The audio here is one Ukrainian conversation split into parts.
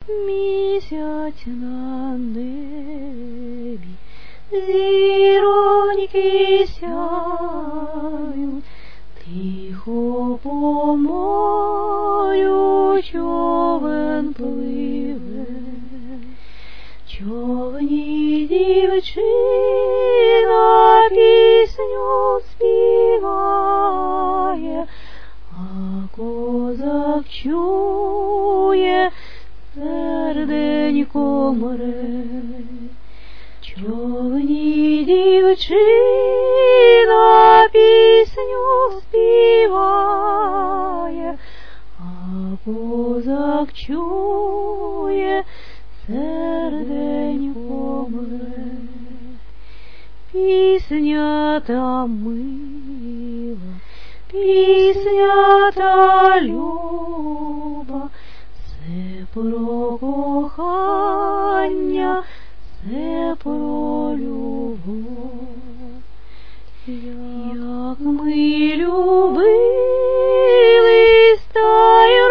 Місяць на небі, зіроньки сяють, тихо по морю човен пливе. Човні дівчина пісню співає, а козак чує, серденько мре. Човні дівчина пісню співає, а козак чує, серденько мре. Пісня та мила, пісня та люба, все про кохання, все про любов. Як ми любились, та й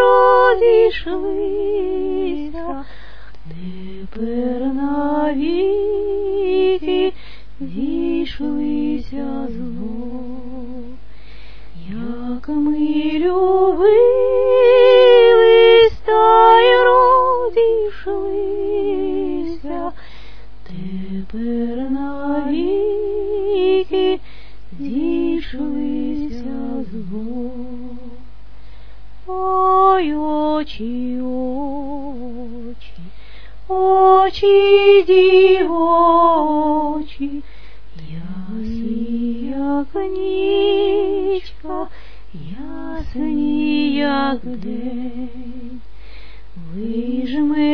розійшлися, тепер навіки зійшлися знов. Як ми любились, та й розійшлися, тепер навіки зійшлися знов. Ой, очі, очі, очі дівочі, ясні, як нічка, ясні, як день. Вижми